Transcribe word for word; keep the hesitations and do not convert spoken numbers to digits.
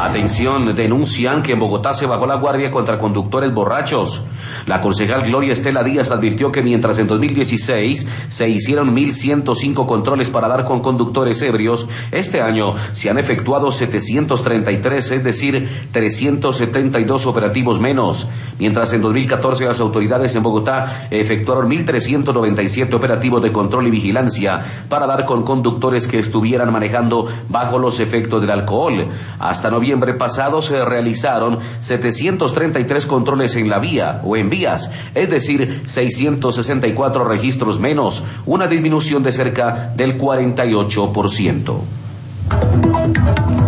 Atención, denuncian que en Bogotá se bajó la guardia contra conductores borrachos. La concejal Gloria Estela Díaz advirtió que mientras en dos mil dieciséis se hicieron mil ciento cinco controles para dar con conductores ebrios, este año se han efectuado setecientos treinta y tres, es decir, trescientos setenta y dos operativos menos. Mientras en dos mil catorce las autoridades en Bogotá efectuaron mil trescientos noventa y siete operativos de control y vigilancia para dar con conductores que estuvieran manejando bajo los efectos del alcohol. Hasta noviembre pasado se realizaron setecientos treinta y tres controles en la vía o en vías, es decir, seiscientos sesenta y cuatro registros menos, una disminución de cerca del cuarenta y ocho por ciento.